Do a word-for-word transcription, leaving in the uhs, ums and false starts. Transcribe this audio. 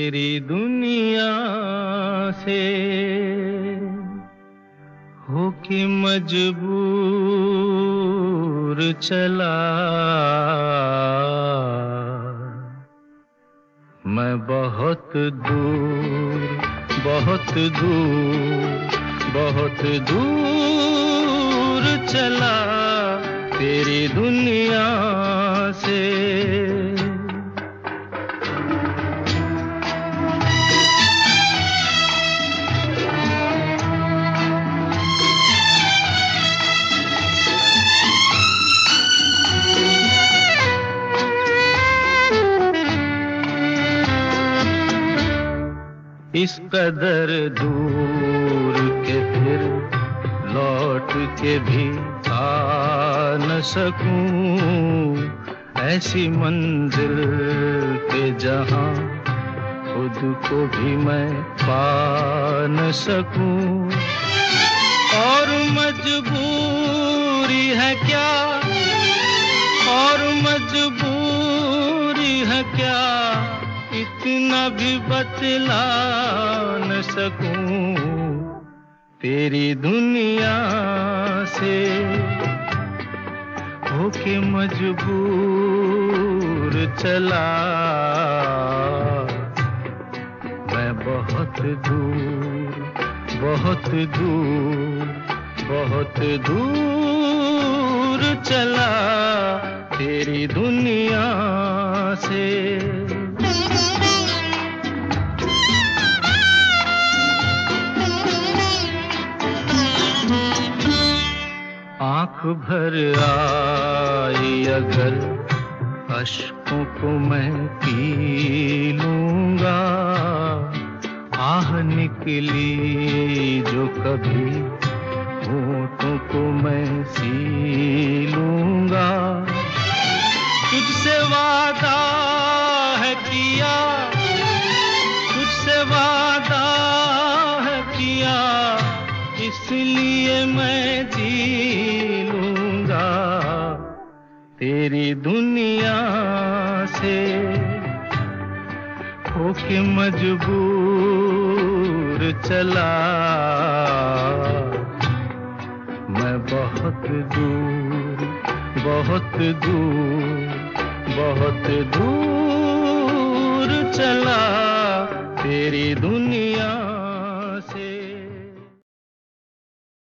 तेरी दुनिया से होके मजबूर चला मैं बहुत दूर बहुत दूर बहुत दूर चला तेरी दुनिया से। इस कदर दूर के फिर लौट के भी आ न सकूं, ऐसी मंजिल पे जहां खुद को भी मैं पा न सकूं। और मजबूरी है क्या, और मजबूरी है क्या, इतना भी बतला न सकूं तेरी दुनिया से होके मजबूर चला मैं बहुत दूर बहुत दूर बहुत दूर चला तेरी दुनिया से। आँख भर आई अगर अश्कों को मैं पी लूँगा, आह निकली जो कभी होठों को मैं सी लूँगा। तुझसे वादा है किया, तुझसे वादा है किया, इसलिए मैं जी लूँगा तेरी दुनिया से होके मजबूर चला मैं बहुत दूर बहुत दूर बहुत दूर चला तेरी दुनिया